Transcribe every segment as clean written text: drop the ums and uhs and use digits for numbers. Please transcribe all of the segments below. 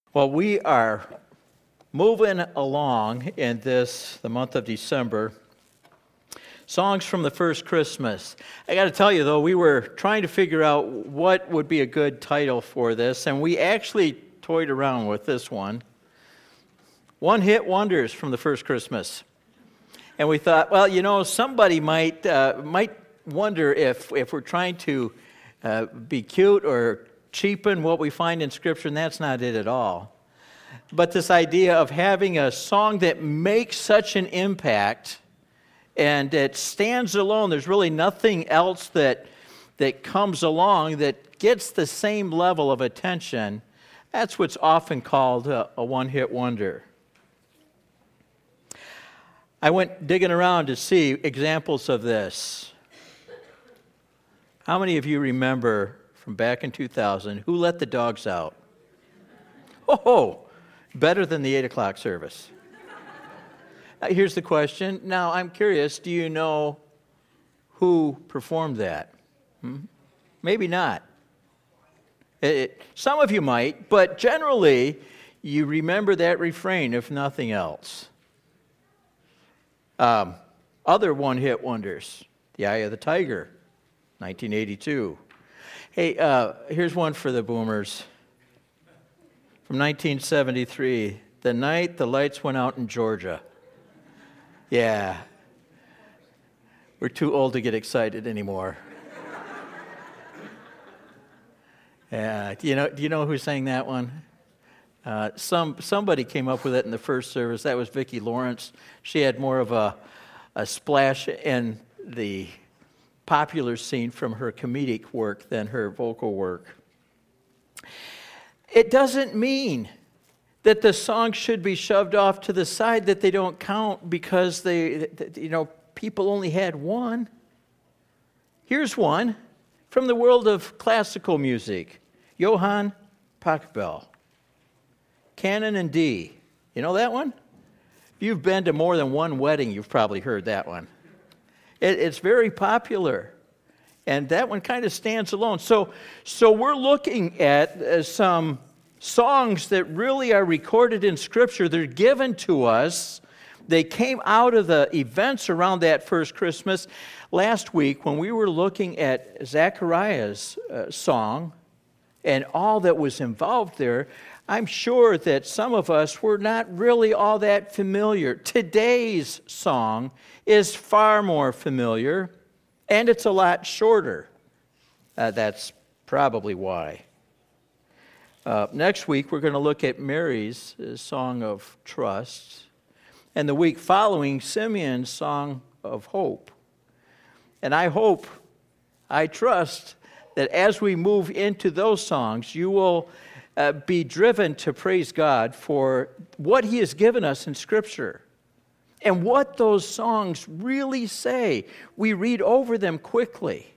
Well, we are moving along in the month of December. Songs from the first Christmas. I got to tell you, though, we were trying to figure out what would be a good title for this, and we actually toyed around with this one. One-hit wonders from the first Christmas. And we thought, well, somebody might wonder if we're trying to be cute or cheapen what we find in Scripture, and that's not it at all. But this idea of having a song that makes such an impact and it stands alone, there's really nothing else that comes along that gets the same level of attention, that's what's often called a one-hit wonder. I went digging around to see examples of this. How many of you remember from back in 2000, Who Let the Dogs Out? Oh, better than the 8 o'clock service. Here's the question. Now, I'm curious, do you know who performed that? Maybe not. Some of you might, but generally, you remember that refrain, if nothing else. Other one-hit wonders, The Eye of the Tiger, 1982. Hey, here's one for the boomers. From 1973, The Night the Lights Went Out in Georgia. Yeah, we're too old to get excited anymore. Yeah, do you know who sang that one? Somebody came up with it in the first service. That was Vicki Lawrence. She had more of a splash in the popular scene from her comedic work than her vocal work. It doesn't mean that the song should be shoved off to the side, that they don't count because people only had one. Here's one from the world of classical music, Johann Pachelbel, Canon in D. You know that one? If you've been to more than one wedding, you've probably heard that one. It's very popular, and that one kind of stands alone. So we're looking at some songs that really are recorded in Scripture. They're given to us. They came out of the events around that first Christmas. Last week, when we were looking at Zechariah's song and all that was involved there, I'm sure that some of us were not really all that familiar. Today's song is far more familiar, and it's a lot shorter. That's probably why. Next week, we're going to look at Mary's song of trust, and the week following, Simeon's song of hope. And I trust that as we move into those songs, you will be driven to praise God for what He has given us in Scripture and what those songs really say. We read over them quickly.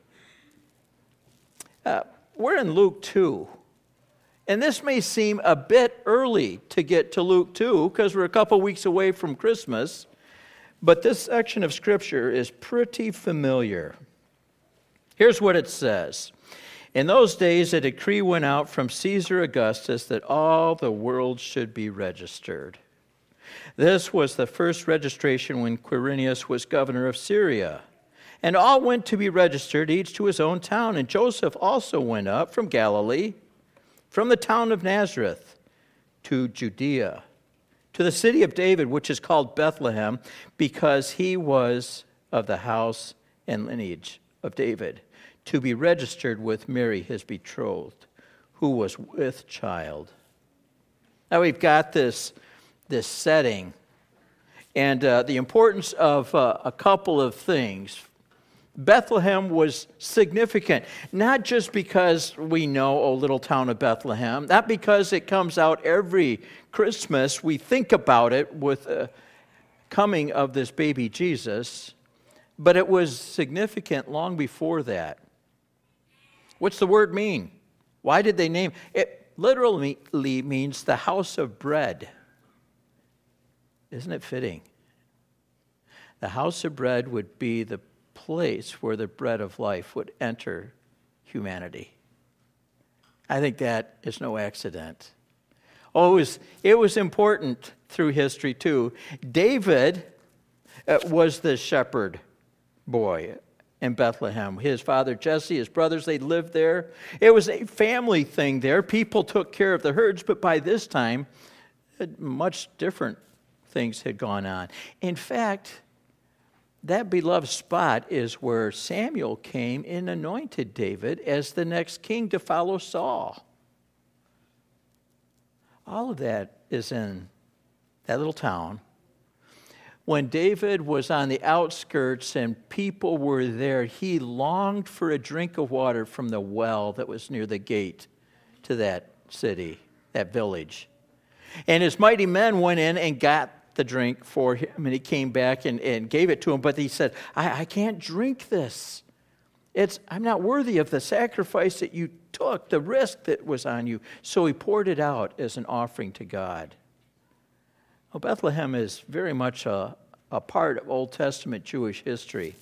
We're in Luke 2. And this may seem a bit early to get to Luke 2 because we're a couple weeks away from Christmas, but this section of Scripture is pretty familiar. Here's what it says. In those days, a decree went out from Caesar Augustus that all the world should be registered. This was the first registration when Quirinius was governor of Syria. And all went to be registered, each to his own town. And Joseph also went up from Galilee, from the town of Nazareth to Judea, to the city of David, which is called Bethlehem, because he was of the house and lineage of David, to be registered with Mary, his betrothed, who was with child. Now we've got this setting, and the importance of a couple of things. Bethlehem was significant, not just because we know, little town of Bethlehem, not because it comes out every Christmas. We think about it with the coming of this baby Jesus, but it was significant long before that. What's the word mean? Why did they name it? Literally means the house of bread. Isn't it fitting? The house of bread would be the place where the bread of life would enter humanity. I think that is no accident. Oh, it was important through history too. David was the shepherd boy in Bethlehem. His father Jesse, his brothers, they lived there. It was a family thing there. People took care of the herds, but by this time, much different things had gone on. In fact, that beloved spot is where Samuel came and anointed David as the next king to follow Saul. All of that is in that little town. When David was on the outskirts and people were there, he longed for a drink of water from the well that was near the gate to that city, that village. And his mighty men went in and got the drink for him, and he came back and gave it to him. But he said, I can't drink this. I'm not worthy of the sacrifice that you took, the risk that was on you. So he poured it out as an offering to God. Well, Bethlehem is very much a part of Old Testament Jewish history.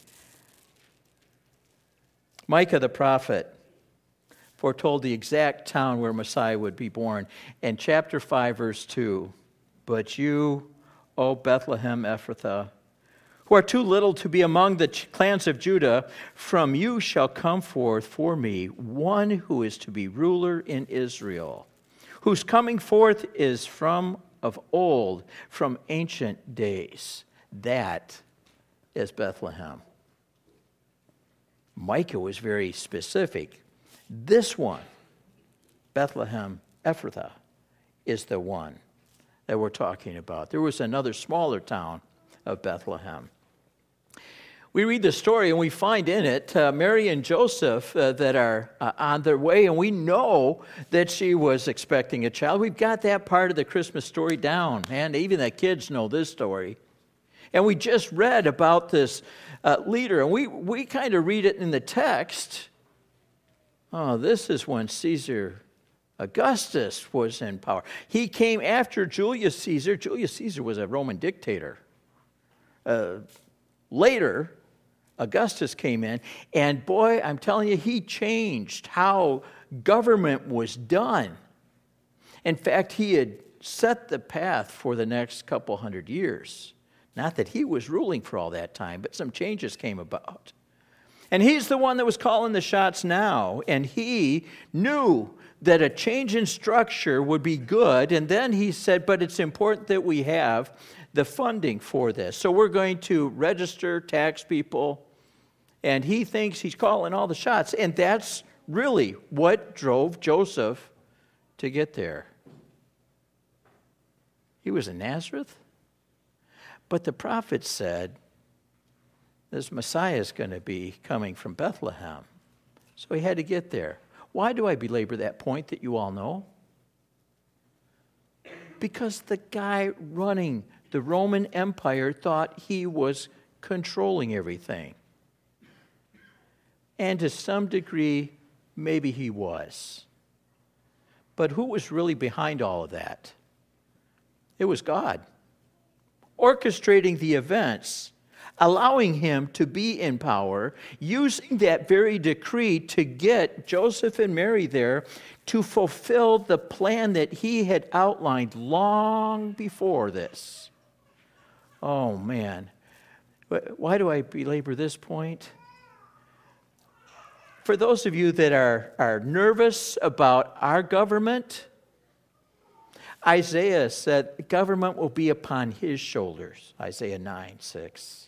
Micah the prophet foretold the exact town where Messiah would be born. In chapter 5, verse 2, "But you, O Bethlehem Ephrathah, who are too little to be among the clans of Judah, from you shall come forth for me one who is to be ruler in Israel, whose coming forth is from of old, from ancient days." That is Bethlehem. Micah was very specific. This one, Bethlehem Ephrathah, is the one that we're talking about. There was another smaller town of Bethlehem. We read the story and we find in it Mary and Joseph that are on their way, and we know that she was expecting a child. We've got that part of the Christmas story down, and even the kids know this story. And we just read about this leader, and we kind of read it in the text. Oh, this is when Caesar Augustus was in power. He came after Julius Caesar. Julius Caesar was a Roman dictator. Later, Augustus came in, and boy, I'm telling you, he changed how government was done. In fact, he had set the path for the next couple hundred years. Not that he was ruling for all that time, but some changes came about. And he's the one that was calling the shots now, and he knew that a change in structure would be good, and then he said, but it's important that we have the funding for this. So we're going to register tax people, and he thinks he's calling all the shots. And that's really what drove Joseph to get there. He was in Nazareth, but the prophet said, this Messiah is going to be coming from Bethlehem. So he had to get there. Why do I belabor that point that you all know? Because the guy running the Roman Empire thought he was controlling everything. And to some degree, maybe he was. But who was really behind all of that? It was God, orchestrating the events, allowing him to be in power, using that very decree to get Joseph and Mary there to fulfill the plan that he had outlined long before this. Oh, man. Why do I belabor this point? For those of you that are nervous about our government, Isaiah said government will be upon his shoulders, Isaiah 9:6.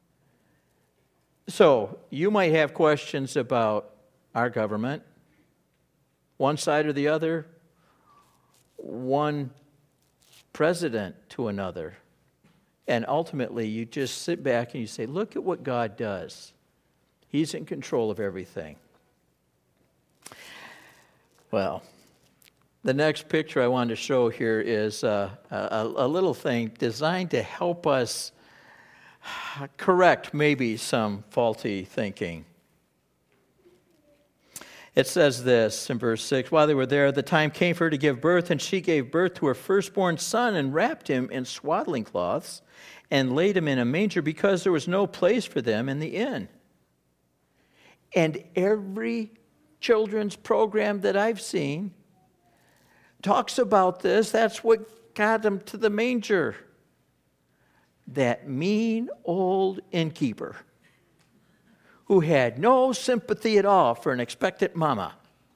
So you might have questions about our government, one side or the other, one president to another. And ultimately, you just sit back and you say, look at what God does. He's in control of everything. Well, the next picture I wanted to show here is a little thing designed to help us correct maybe some faulty thinking. It says this in verse 6, while they were there, the time came for her to give birth, and she gave birth to her firstborn son and wrapped him in swaddling cloths and laid him in a manger because there was no place for them in the inn. And every children's program that I've seen talks about this. That's what got them to the manger. That mean old innkeeper who had no sympathy at all for an expectant mama.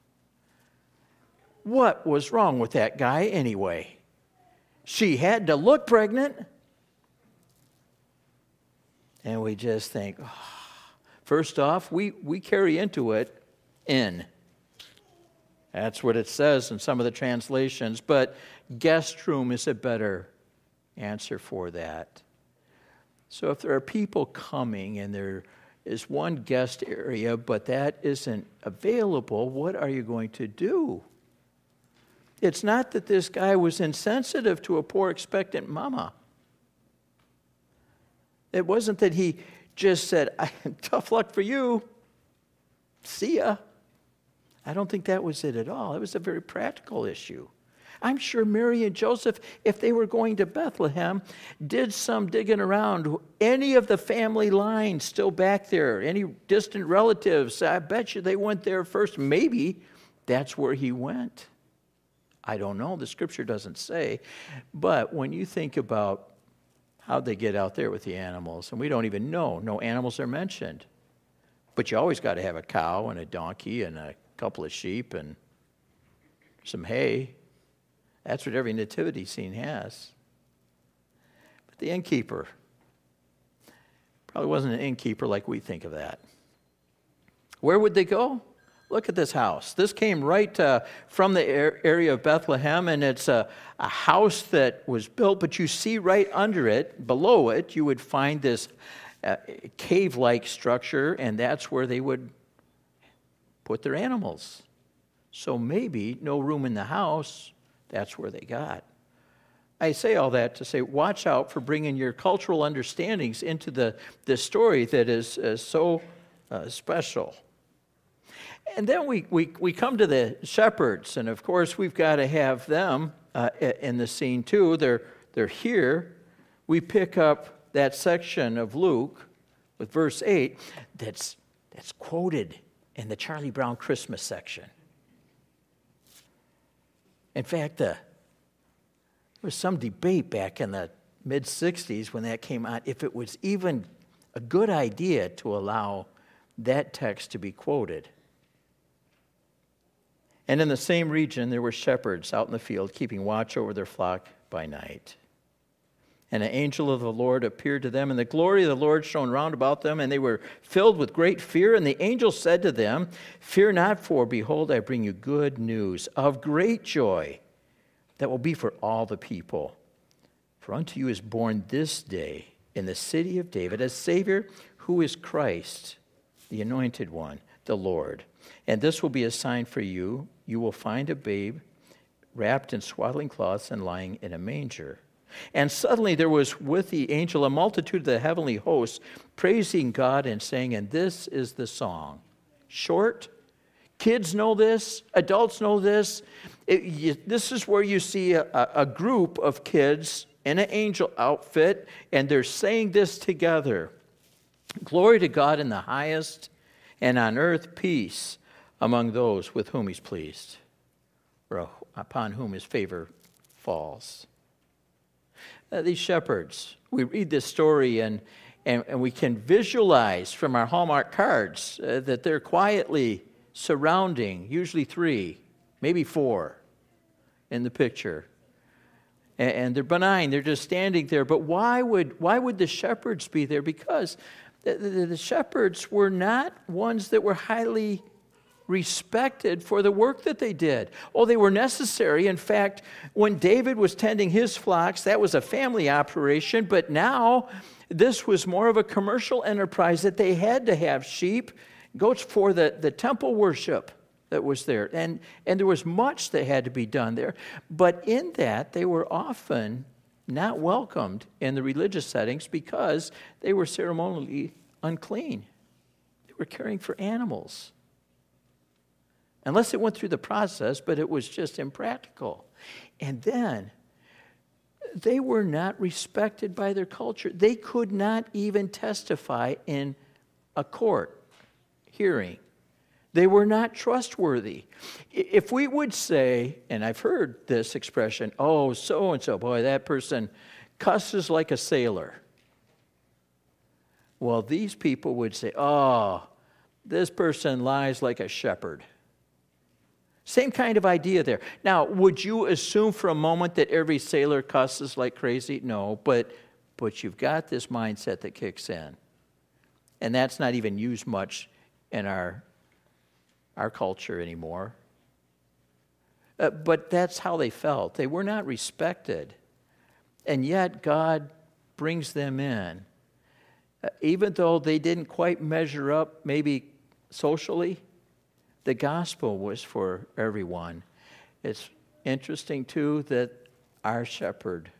What was wrong with that guy anyway? She had to look pregnant. And we just think, first off, we carry into it in. That's what it says in some of the translations. But guest room is a better answer for that. So if there are people coming and there is one guest area, but that isn't available, what are you going to do? It's not that this guy was insensitive to a poor expectant mama. It wasn't that he just said, tough luck for you. See ya. I don't think that was it at all. It was a very practical issue. I'm sure Mary and Joseph, if they were going to Bethlehem, did some digging around. Any of the family lines still back there, any distant relatives, I bet you they went there first. Maybe that's where he went. I don't know. The scripture doesn't say. But when you think about how'd they get out there with the animals, and we don't even know. No animals are mentioned. But you always got to have a cow and a donkey and a couple of sheep and some hay. That's what every nativity scene has. But the innkeeper probably wasn't an innkeeper like we think of that. Where would they go? Look at this house. This came right from the area of Bethlehem, and it's a house that was built, but you see right under it, below it, you would find this cave-like structure, and that's where they would put their animals. So maybe no room in the house, that's where they got. I say all that to say, watch out for bringing your cultural understandings into this story that is so special. And then we come to the shepherds, and of course we've got to have them in the scene too. They're here. We pick up that section of Luke with verse 8 that's quoted in the Charlie Brown Christmas section. In fact, there was some debate back in the mid-'60s when that came out if it was even a good idea to allow that text to be quoted. And in the same region, there were shepherds out in the field keeping watch over their flock by night. And an angel of the Lord appeared to them, and the glory of the Lord shone round about them, and they were filled with great fear. And the angel said to them, "Fear not, for behold, I bring you good news of great joy that will be for all the people. For unto you is born this day in the city of David a Savior, who is Christ, the Anointed One, the Lord. And this will be a sign for you. You will find a babe wrapped in swaddling cloths and lying in a manger." And suddenly there was with the angel a multitude of the heavenly hosts, praising God and saying, and this is the song. Short. Kids know this. Adults know this. This is where you see a group of kids in an angel outfit, and they're saying this together. Glory to God in the highest, and on earth peace among those with whom he's pleased, or upon whom his favor falls. These shepherds, we read this story and we can visualize from our Hallmark cards that they're quietly surrounding, usually 3, maybe 4 in the picture. And they're benign, they're just standing there. But why would the shepherds be there? Because the shepherds were not ones that were highly respected for the work that they did. Oh, they were necessary. In fact, when David was tending his flocks, that was a family operation, but now this was more of a commercial enterprise that they had to have sheep, goats for the temple worship that was there. And there was much that had to be done there. But in that, they were often not welcomed in the religious settings because they were ceremonially unclean. They were caring for animals. Unless it went through the process, but it was just impractical. And then, they were not respected by their culture. They could not even testify in a court hearing. They were not trustworthy. If we would say, and I've heard this expression, oh, so-and-so, boy, that person cusses like a sailor. Well, these people would say, oh, this person lies like a shepherd. Same kind of idea there. Now, would you assume for a moment that every sailor cusses like crazy? No, but you've got this mindset that kicks in. And that's not even used much in our culture anymore. But that's how they felt. They were not respected. And yet God brings them in. Even though they didn't quite measure up maybe socially, the gospel was for everyone. It's interesting, too, that our shepherd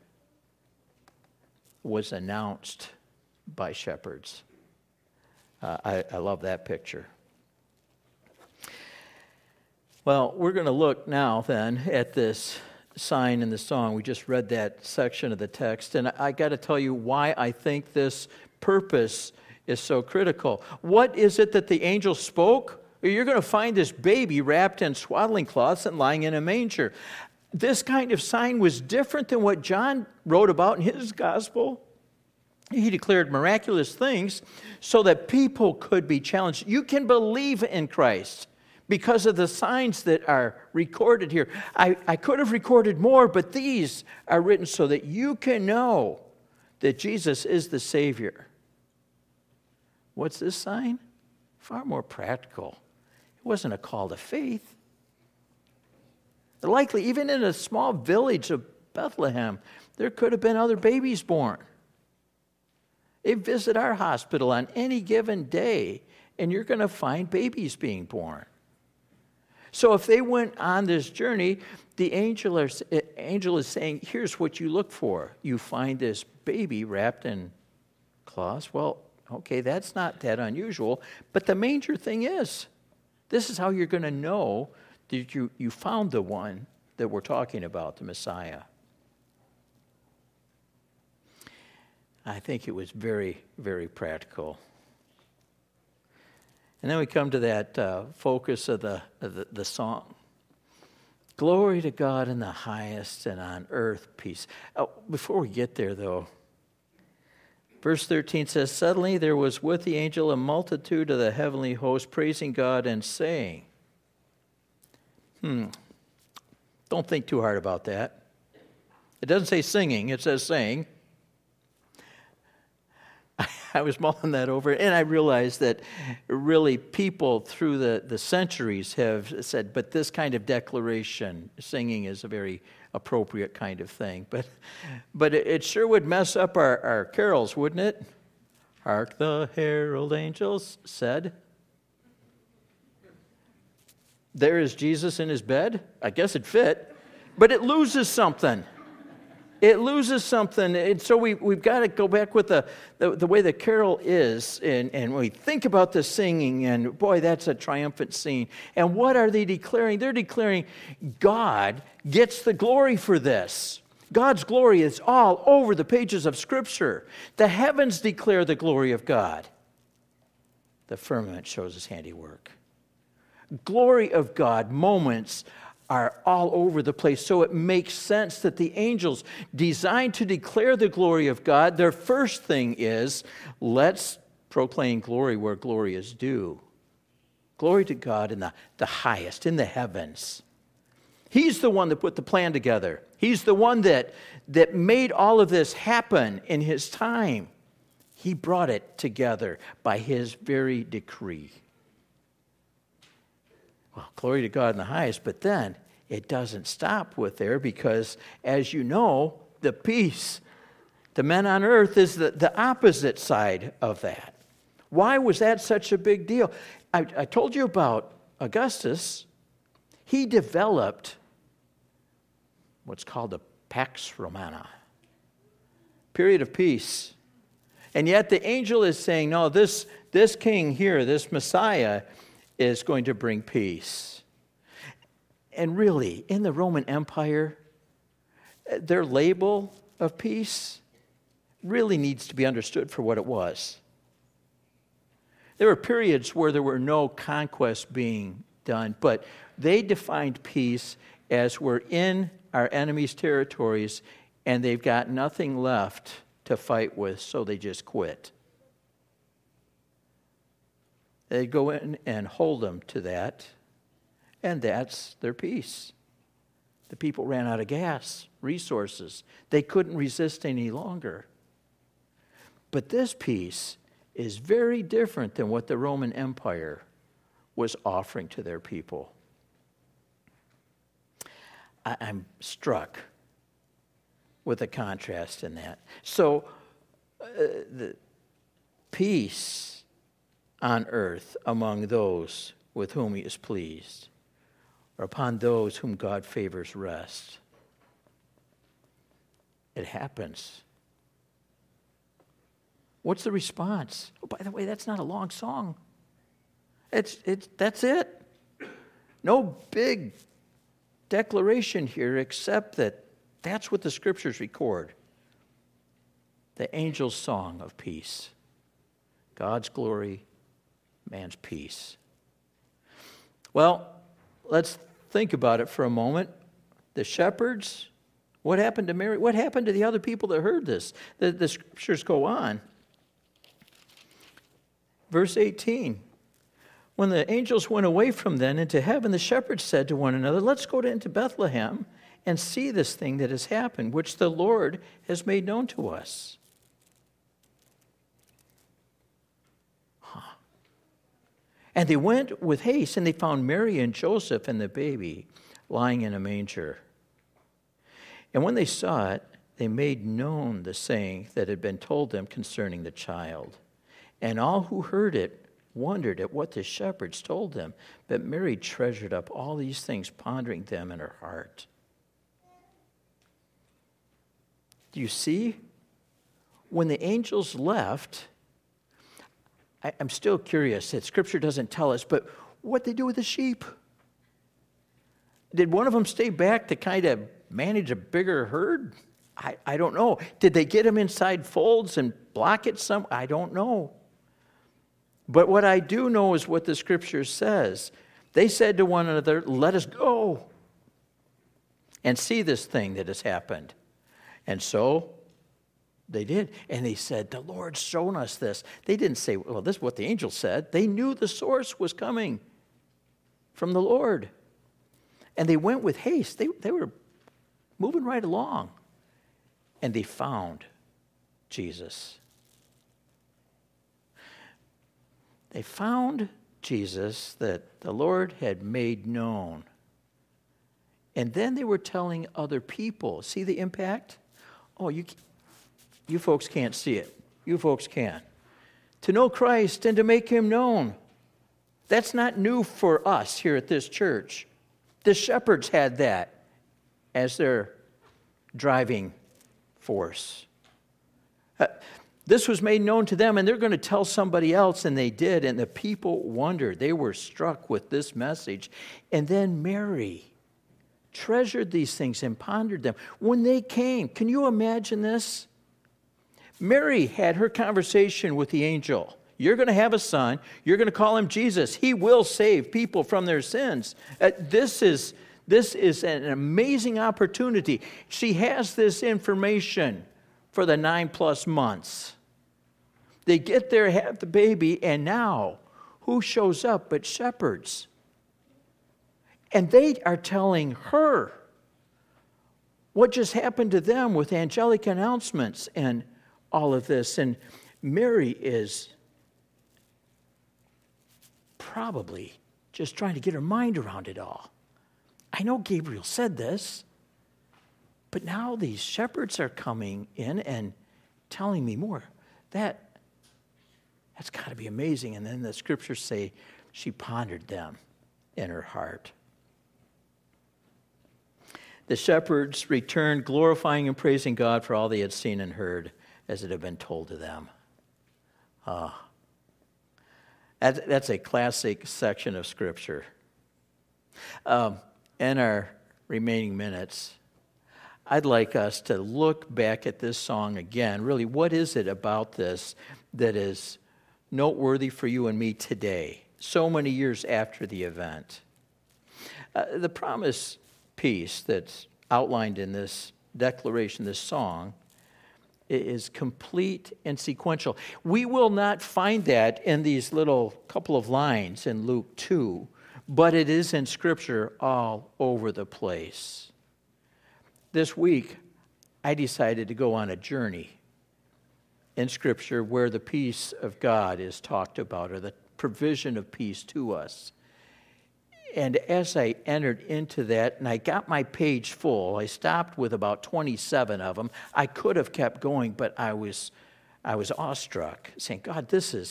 was announced by shepherds. I love that picture. Well, we're going to look now then at this sign in the song. We just read that section of the text, and I got to tell you why I think this purpose is so critical. What is it that the angel spoke? You're going to find this baby wrapped in swaddling cloths and lying in a manger. This kind of sign was different than what John wrote about in his gospel. He declared miraculous things so that people could be challenged. You can believe in Christ because of the signs that are recorded here. I could have recorded more, but these are written so that you can know that Jesus is the Savior. What's this sign? Far more practical. It wasn't a call to faith. Likely, even in a small village of Bethlehem, there could have been other babies born. They visit our hospital on any given day, and you're going to find babies being born. So if they went on this journey, the angel is saying, here's what you look for. You find this baby wrapped in cloths. Well, okay, that's not that unusual. But the major thing is, this is how you're going to know that you found the one that we're talking about, the Messiah. I think it was very, very practical. And then we come to that focus of the song. Glory to God in the highest, and on earth peace. Before we get there, though, verse 13 says, suddenly there was with the angel a multitude of the heavenly host praising God and saying, don't think too hard about that. It doesn't say singing, it says saying. I was mulling that over, and I realized that really people through the centuries have said, but this kind of declaration, singing is a very appropriate kind of thing. But it sure would mess up our carols, wouldn't it? Hark the herald angels said. There is Jesus in his bed. I guess it fit, but it loses something. It loses something, and so we've got to go back with the way the carol is, and we think about the singing, and boy, that's a triumphant scene. And what are they declaring? They're declaring God gets the glory for this. God's glory is all over the pages of Scripture. The heavens declare the glory of God. The firmament shows his handiwork. Glory of God moments are all over the place. So it makes sense that the angels, designed to declare the glory of God, their first thing is, let's proclaim glory where glory is due. Glory to God in the highest, in the heavens. He's the one that put the plan together. He's the one that made all of this happen in his time. He brought it together by his very decree. Well, glory to God in the highest, but then it doesn't stop with there because, as you know, the peace, the men on earth is the opposite side of that. Why was that such a big deal? I told you about Augustus. He developed what's called the Pax Romana, period of peace. And yet the angel is saying, no, this king here, this Messiah, is going to bring peace. And really, in the Roman Empire, their label of peace really needs to be understood for what it was. There were periods where there were no conquests being done, but they defined peace as we're in our enemy's territories and they've got nothing left to fight with, so they just quit. They go in and hold them to that, and that's their peace. The people ran out of gas, resources. They couldn't resist any longer. But this peace is very different than what the Roman Empire was offering to their people. I'm struck with the contrast in that. So, the peace on earth among those with whom he is pleased, or upon those whom God favors rest. It happens. What's the response? Oh, by the way, that's not a long song. That's it. No big declaration here except that that's what the scriptures record. The angel's song of peace. God's glory, man's peace. Well, let's think about it for a moment. The shepherds, what happened to Mary? What happened to the other people that heard this? The scriptures go on. Verse 18. When the angels went away from them into heaven, the shepherds said to one another, let's go into Bethlehem and see this thing that has happened, which the Lord has made known to us. And they went with haste, and they found Mary and Joseph and the baby lying in a manger. And when they saw it, they made known the saying that had been told them concerning the child. And all who heard it wondered at what the shepherds told them. But Mary treasured up all these things, pondering them in her heart. Do you see? When the angels left, I'm still curious that Scripture doesn't tell us, but what they do with the sheep? Did one of them stay back to kind of manage a bigger herd? I don't know. Did they get them inside folds and block it some? I don't know. But what I do know is what the Scripture says. They said to one another, let us go and see this thing that has happened. And so they did. And they said, the Lord's shown us this. They didn't say, well, this is what the angel said. They knew the source was coming from the Lord. And they went with haste. They were moving right along. And they found Jesus. They found Jesus that the Lord had made known. And then they were telling other people. See the impact? Oh, you folks can't see it. You folks can. To know Christ and to make him known. That's not new for us here at this church. The shepherds had that as their driving force. This was made known to them, and they're going to tell somebody else, and they did, and the people wondered. They were struck with this message. And then Mary treasured these things and pondered them. When they came, can you imagine this? Mary had her conversation with the angel. You're going to have a son. You're going to call him Jesus. He will save people from their sins. This is an amazing opportunity. She has this information for the 9+ months. They get there, have the baby, and now who shows up but shepherds? And they are telling her what just happened to them with angelic announcements and all of this. And Mary is probably just trying to get her mind around it all. I know Gabriel said this, but now these shepherds are coming in and telling me more. That's got to be amazing. And then the scriptures say she pondered them in her heart. The shepherds returned, glorifying and praising God for all they had seen and heard, as it had been told to them. That's a classic section of Scripture. In our remaining minutes, I'd like us to look back at this song again. Really, what is it about this that is noteworthy for you and me today, so many years after the event. The promised peace that's outlined in this declaration, this song, is complete and sequential. We will not find that in these little couple of lines in Luke 2, but it is in Scripture all over the place. This week, I decided to go on a journey in Scripture where the peace of God is talked about, or the provision of peace to us. And as I entered into that, and I got my page full, I stopped with about 27 of them. I could have kept going, but I was awestruck, saying, God,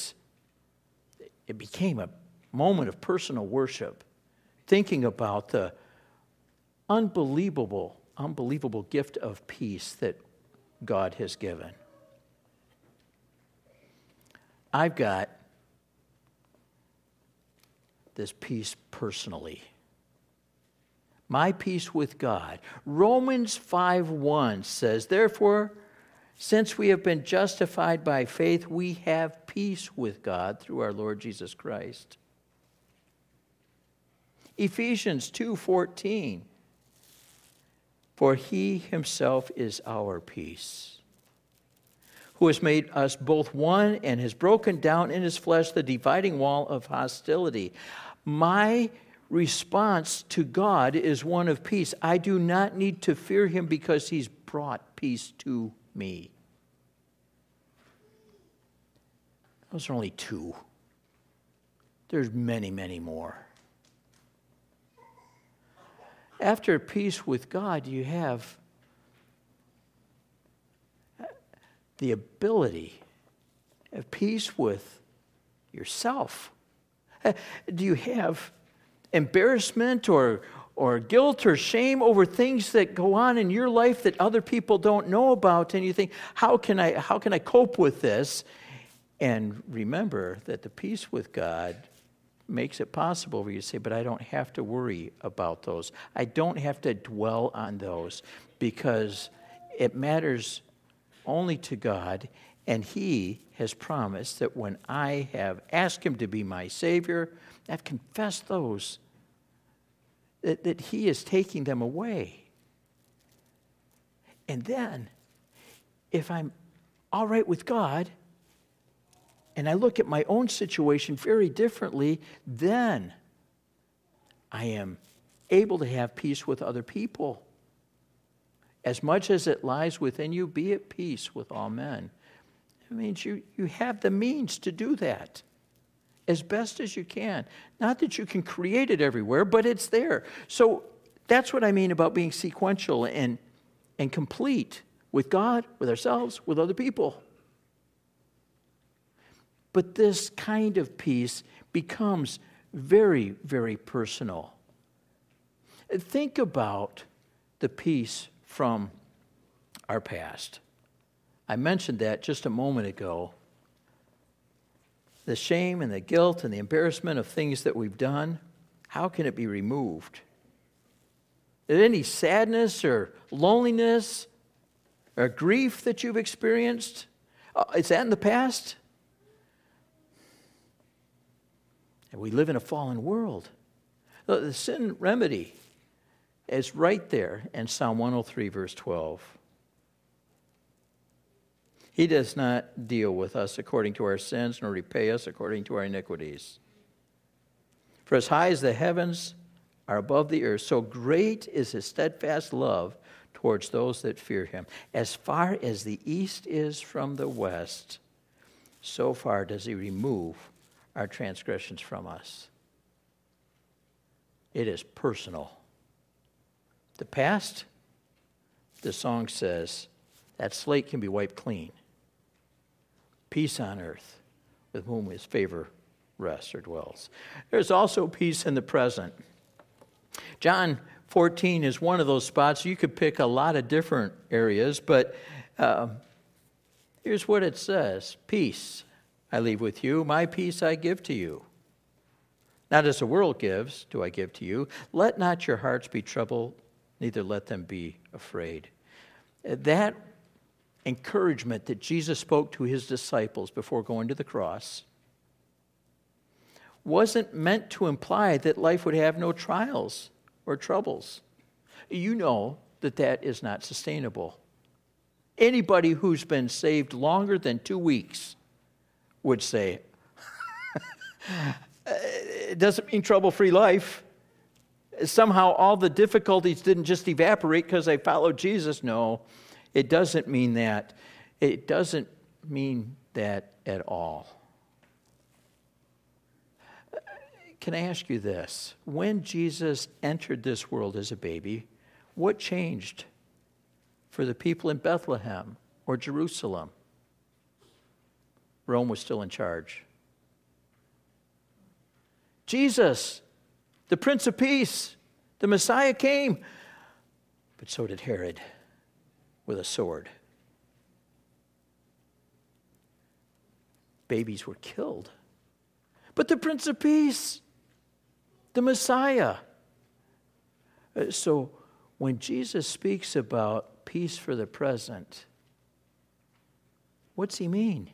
it became a moment of personal worship, thinking about the unbelievable gift of peace that God has given. I've got this peace personally. My peace with God. Romans 5:1 says, therefore, since we have been justified by faith, we have peace with God through our Lord Jesus Christ. Ephesians 2:14, for he himself is our peace, who has made us both one and has broken down in his flesh the dividing wall of hostility. My response to God is one of peace. I do not need to fear him because he's brought peace to me. Those are only two. There's many, many more. After peace with God, you have the ability of peace with yourself. Do you have embarrassment or guilt or shame over things that go on in your life that other people don't know about, and you think, how can I cope with this? And remember that the peace with God makes it possible for you to say, but I don't have to worry about those. I don't have to dwell on those because it matters only to God, and he has promised that when I have asked him to be my Savior, I've confessed those, that he is taking them away. And then, if I'm all right with God, and I look at my own situation very differently, then I am able to have peace with other people. As much as it lies within you, be at peace with all men. It means you have the means to do that as best as you can. Not that you can create it everywhere, but it's there. So that's what I mean about being sequential and complete with God, with ourselves, with other people. But this kind of peace becomes very, very personal. Think about the peace from our past. I mentioned that just a moment ago. The shame and the guilt and the embarrassment of things that we've done, how can it be removed? Is any sadness or loneliness or grief that you've experienced, is that in the past? And we live in a fallen world. The sin remedy is right there in Psalm 103, verse 12. He does not deal with us according to our sins, nor repay us according to our iniquities. For as high as the heavens are above the earth, so great is his steadfast love towards those that fear him. As far as the east is from the west, so far does he remove our transgressions from us. It is personal. The past, the song says, that slate can be wiped clean. Peace on earth, with whom his favor rests or dwells. There's also peace in the present. John 14 is one of those spots. You could pick a lot of different areas, but here's what it says. Peace I leave with you, my peace I give to you. Not as the world gives, do I give to you. Let not your hearts be troubled, neither let them be afraid. That encouragement that Jesus spoke to his disciples before going to the cross wasn't meant to imply that life would have no trials or troubles. You know that that is not sustainable. Anybody who's been saved longer than 2 weeks would say, it doesn't mean trouble-free life. Somehow all the difficulties didn't just evaporate because I followed Jesus. No, it doesn't mean that. It doesn't mean that at all. Can I ask you this? When Jesus entered this world as a baby, what changed for the people in Bethlehem or Jerusalem? Rome was still in charge. Jesus, the Prince of Peace, the Messiah came, but so did Herod with a sword. Babies were killed. But the Prince of Peace, the Messiah. So when Jesus speaks about peace for the present, what's he mean?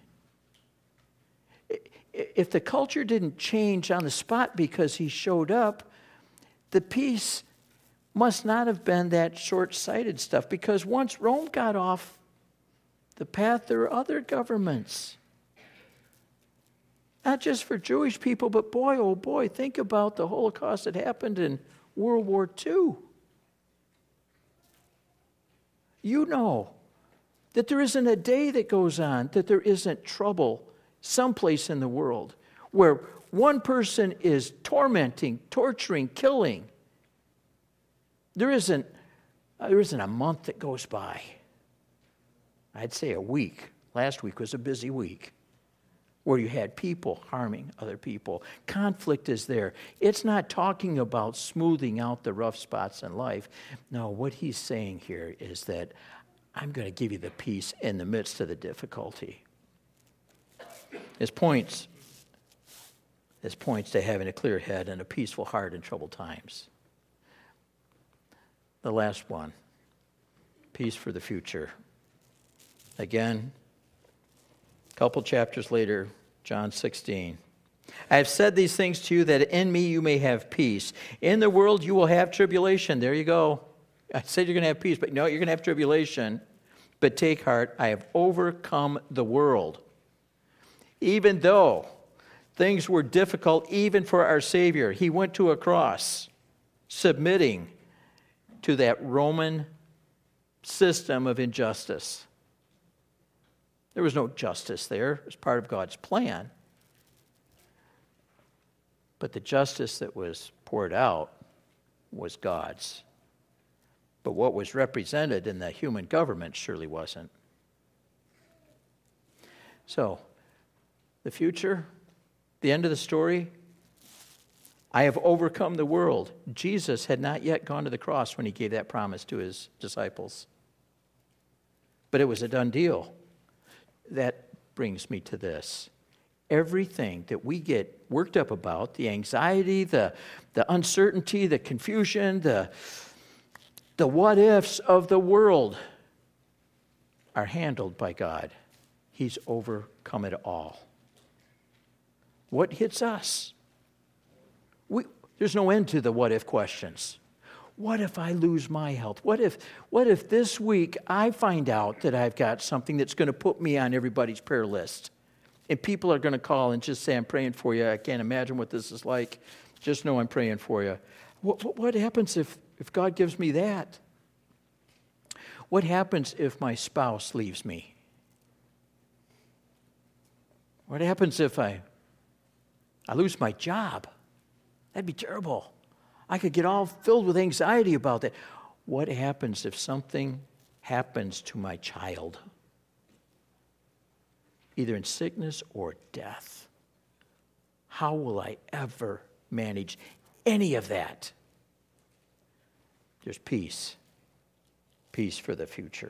If the culture didn't change on the spot because he showed up, the peace must not have been that short-sighted stuff, because once Rome got off the path, there were other governments. Not just for Jewish people, but boy, oh boy, think about the Holocaust that happened in World War II. You know that there isn't a day that goes on that there isn't trouble someplace in the world where one person is tormenting, torturing, killing. There isn't a month that goes by. I'd say a week. Last week was a busy week where you had people harming other people. Conflict is there. It's not talking about smoothing out the rough spots in life. No, what he's saying here is that I'm going to give you the peace in the midst of the difficulty. His points to having a clear head and a peaceful heart in troubled times. The last one, peace for the future. Again, a couple chapters later, John 16. I have said these things to you that in me you may have peace. In the world you will have tribulation. There you go. I said you're going to have peace, but no, you're going to have tribulation. But take heart, I have overcome the world. Even though things were difficult, even for our Savior, he went to a cross, submitting to that Roman system of injustice. There was no justice there. It was part of God's plan. But the justice that was poured out was God's. But what was represented in the human government surely wasn't. So, the future, the end of the story, I have overcome the world. Jesus had not yet gone to the cross when he gave that promise to his disciples. But it was a done deal. That brings me to this. Everything that we get worked up about, the anxiety, the uncertainty, the confusion, the what-ifs of the world are handled by God. He's overcome it all. What hits us? There's no end to the what-if questions. What if I lose my health? What if this week I find out that I've got something that's going to put me on everybody's prayer list? And people are going to call and just say, I'm praying for you. I can't imagine what this is like. Just know I'm praying for you. What happens if God gives me that? What happens if my spouse leaves me? What happens if I lose my job? That'd be terrible. I could get all filled with anxiety about that. What happens if something happens to my child? Either in sickness or death. How will I ever manage any of that? There's peace. Peace for the future.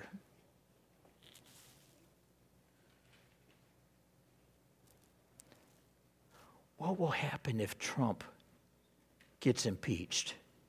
What will happen if Trump gets impeached?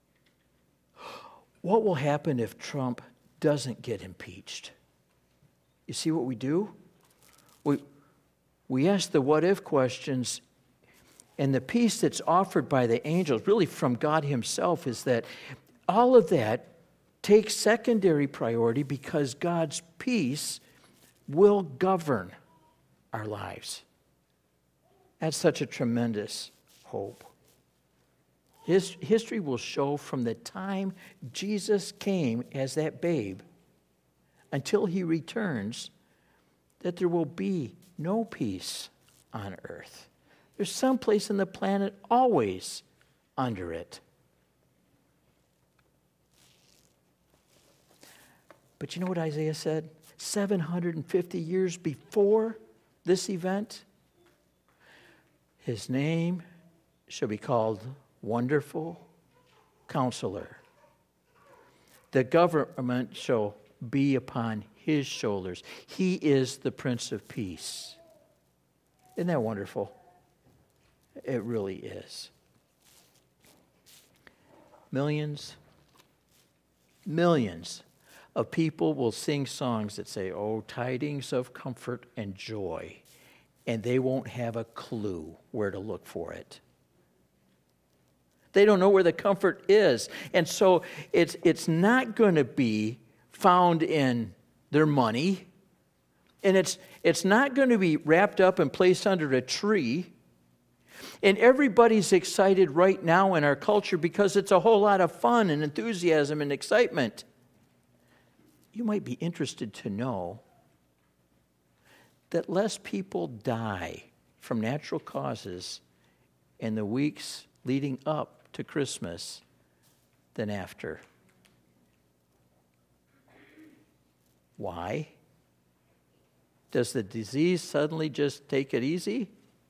What will happen if Trump doesn't get impeached? You see what we do? We ask the what-if questions And the peace that's offered by the angels, really from God himself, is that all of that takes secondary priority because God's peace will govern our lives. That's such a tremendous hope. History will show from the time Jesus came as that babe until he returns that there will be no peace on earth. There's some place in the planet always under it. But you know what Isaiah said? 750 years before this event, his name shall be called Wonderful Counselor. The government shall be upon his shoulders. He is the Prince of Peace. Isn't that wonderful? It really is. Millions of people will sing songs that say, "Oh, tidings of comfort and joy," and they won't have a clue where to look for it. They don't know where the comfort is. And so it's not going to be found in their money, and it's not going to be wrapped up and placed under a tree. And everybody's excited right now in our culture because it's a whole lot of fun and enthusiasm and excitement. You might be interested to know that less people die from natural causes in the weeks leading up to Christmas than after. Why? Does the disease suddenly just take it easy?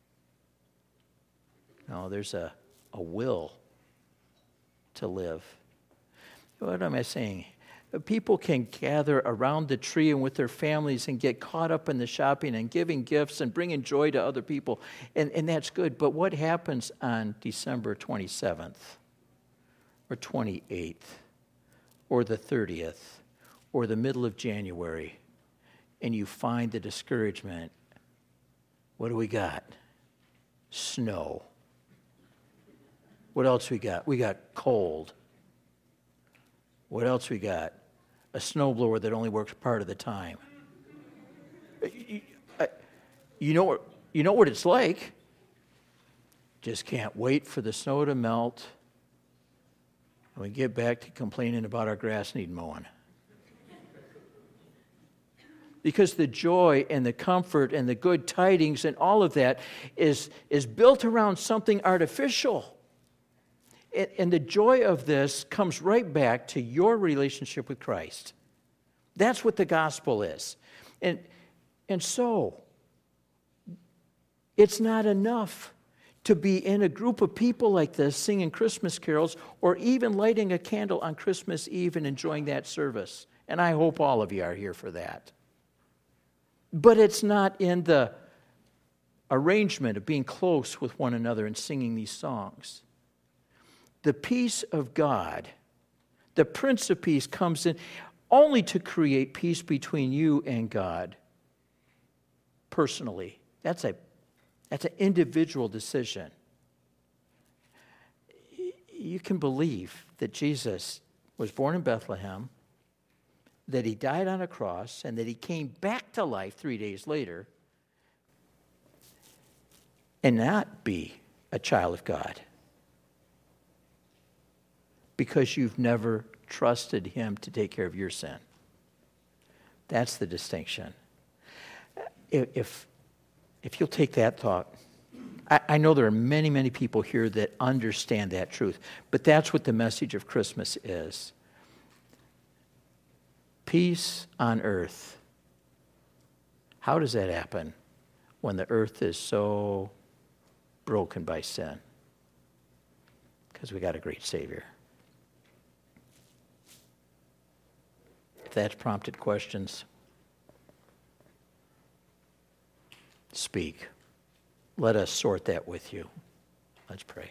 No, there's a will to live. What am I saying? People can gather around the tree and with their families and get caught up in the shopping and giving gifts and bringing joy to other people, and that's good. But what happens on December 27th or 28th or the 30th or the middle of January, and you find the discouragement? What do we got? Snow. What else we got? We got cold. What else we got? A snowblower that only works part of the time. You know what it's like. Just can't wait for the snow to melt, and we get back to complaining about our grass need mowing. Because the joy and the comfort and the good tidings and all of that is built around something artificial. And the joy of this comes right back to your relationship with Christ. That's what the gospel is. And so, it's not enough to be in a group of people like this singing Christmas carols or even lighting a candle on Christmas Eve and enjoying that service. And I hope all of you are here for that. But it's not in the arrangement of being close with one another and singing these songs. The peace of God, the Prince of Peace, comes in only to create peace between you and God personally. That's an individual decision. You can believe that Jesus was born in Bethlehem, that he died on a cross, and that he came back to life 3 days later, and not be a child of God. Because you've never trusted him to take care of your sin. That's the distinction. If you'll take that thought, I know there are many, many people here that understand that truth, but that's what the message of Christmas is. Peace on earth. How does that happen when the earth is so broken by sin? Because we got a great Savior. If that's prompted questions, speak. Let us sort that with you. Let's pray.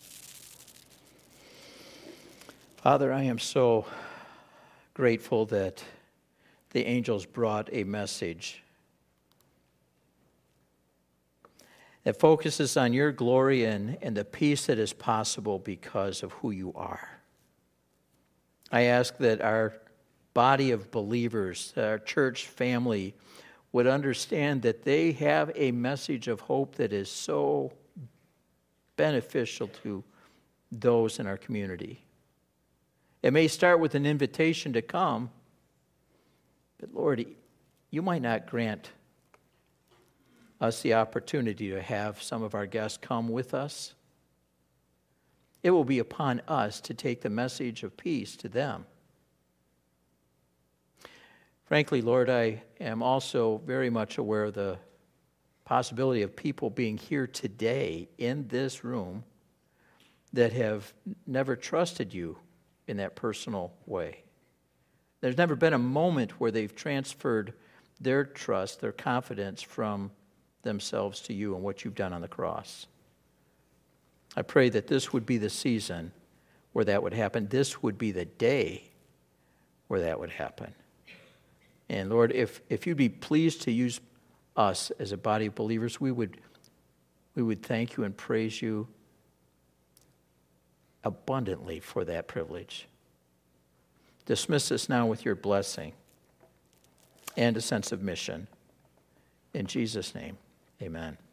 Father, I am so grateful that the angels brought a message that focuses on your glory and the peace that is possible because of who you are. I ask that our body of believers, our church family, would understand that they have a message of hope that is so beneficial to those in our community. It may start with an invitation to come, but Lord, you might not grant us the opportunity to have some of our guests come with us. It will be upon us to take the message of peace to them. Frankly, Lord, I am also very much aware of the possibility of people being here today in this room that have never trusted you in that personal way. There's never been a moment where they've transferred their trust, their confidence from themselves to you and what you've done on the cross. I pray that this would be the season where that would happen. This would be the day where that would happen. And Lord, if you'd be pleased to use us as a body of believers, we would thank you and praise you abundantly for that privilege. Dismiss us now with your blessing and a sense of mission. In Jesus' name, amen.